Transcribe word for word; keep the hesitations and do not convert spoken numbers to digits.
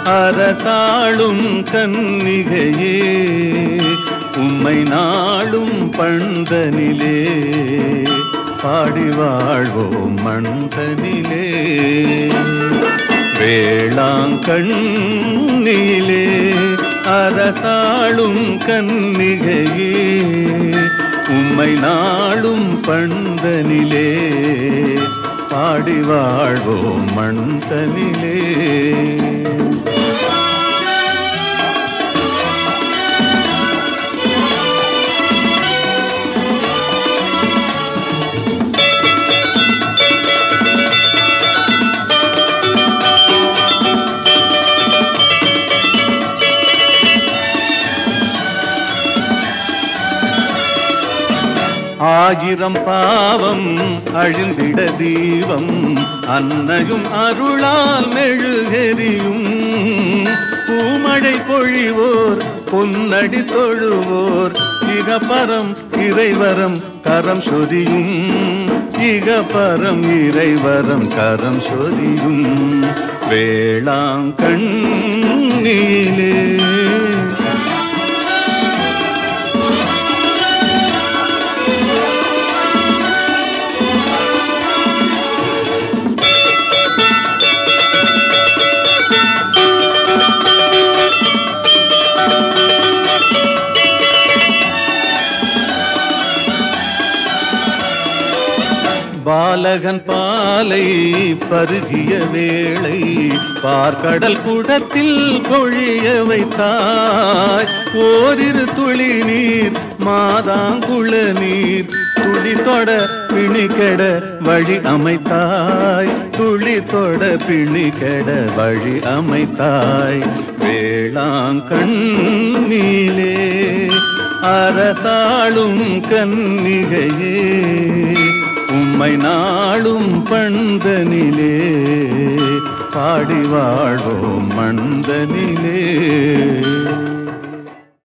அரசாளும் கன்னிகையே உம்மை நாளும் பண்தனிலே பாடி வாழ்வோம் மண்தனிலே. வேளாங்கண்ணிலே அரசாளும் கன்னிகையே உம்மை நாளும் பண்தனிலே பாடி வாழ்வோம் மண்தனிலே. ஆயிரம் பாவம் அழிந்திட தீபம் அன்னையும் அருளால் மெழுகெறியும். பூமழை பொழிவோர் பொன்னடி தொழுவோர் இகபரம் இறைவரம் கரம் சொரியும். இகபரம் இறைவரம் கரம் சொரியும். வேளாங்கண்ணிலே பாலகன் பாலை பருகிய வேளை பார்க்கடல் குடத்தில் பொழிய வைத்தாய். ஓரிரு துளி நீர் மாதாங்குள நீர் துளி தொட பிணிகெட வழி அமைத்தாய். துளி தொட பிணிகெட வழி அமைத்தாய். வேளாங்கண்ணிலே அரசாளும் கன்னிகையே உம்மை நாளும் பண்தனிலே பாடி வாழ்வோம் மண்தனிலே.